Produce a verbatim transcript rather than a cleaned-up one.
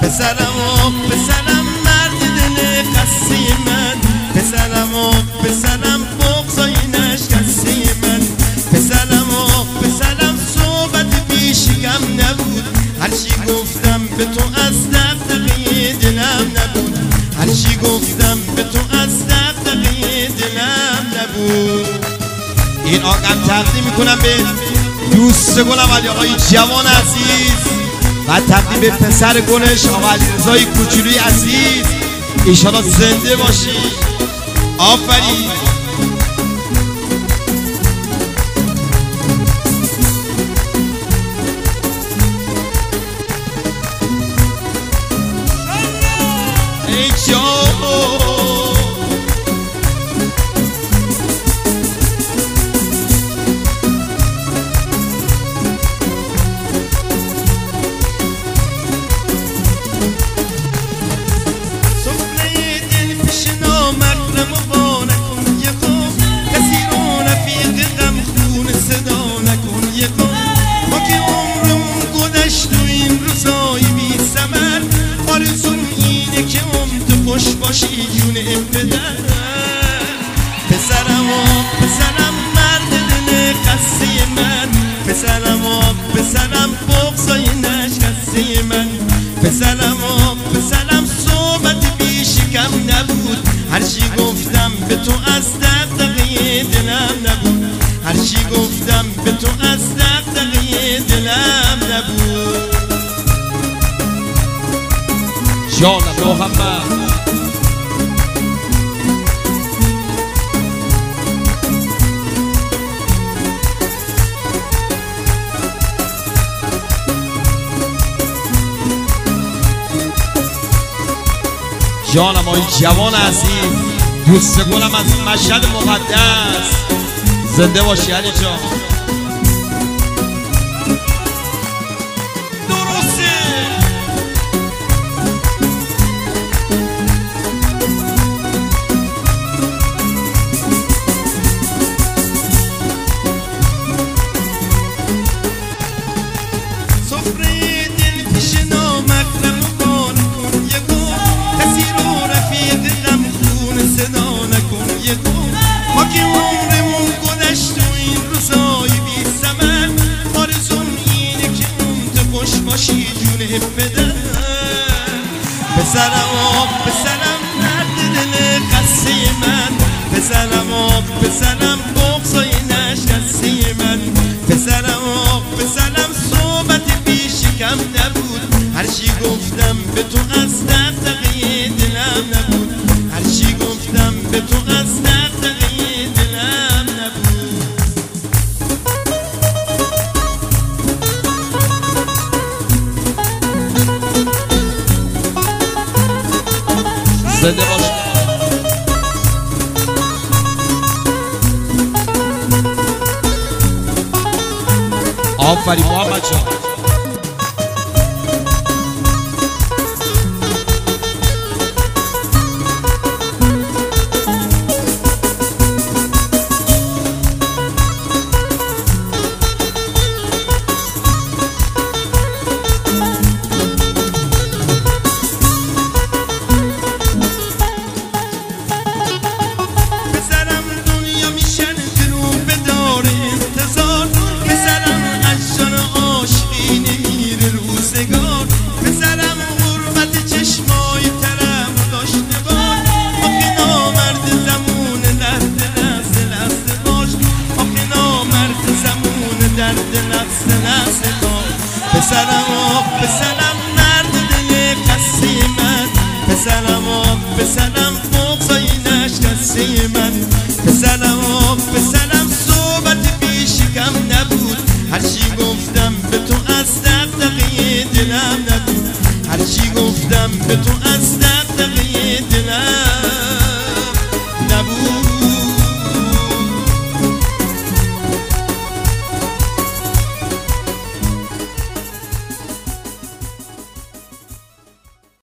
پسرم و پسرم مرد دل قصه من، پسرم و پسرم بغضای نشکسته من، پسرم و پسرم صحبت پیشگم نبود، هرچی گفتم به تو از دغدغه دلم نبود، هرچی گفتم به تو از دغدغه دلم نبود. این آهنگ تقدیم میکنم به دوست گلم علی آقای جوان عزیز و تقدیم به پسر گلش آقا علیرضای کوچولوی عزیز. ایشالا زنده باشی. آفرین. ای جان خوش باشی جون پدر. پسرم و پسرم مرد دل قصه من، پسرم و پسرم بغضای نشکسته من، پسرم و پسرم صحبت پیشگم نبود، هرچی گفتم به تو از دغدغه دلم نبود، هرچی گفتم به تو از دغدغه دلم نبود. جان محمد جانم آی جوان عزیز، دوست گلم از مشهد مقدس، زنده باشی علی جان. درسته سفره دل پیش نامکرم بار کن یکو، کسی رو رفیق غم خون صدا نکن یکو، ما که عمرمون گذشت و این روزای بی ثمر، آرزوم اینه که اون تو خوش باشی جون پدر. پسرم و پسرم مرد دل قصه من، پسرم و پسرم بغضای نشکسته من، پسرم و پسرم صحبت پیشگم نبود، هرچی گفتم به تو از دغدغه دلم نبود، هرچی گفتم به تو از دغدغه دلم نبود. زنده باش. آفرین محمد جان. پسرم و پسرم مرد دل قصه من، پسرم و پسرم بغضای نشکسته من، پسرم و پسرم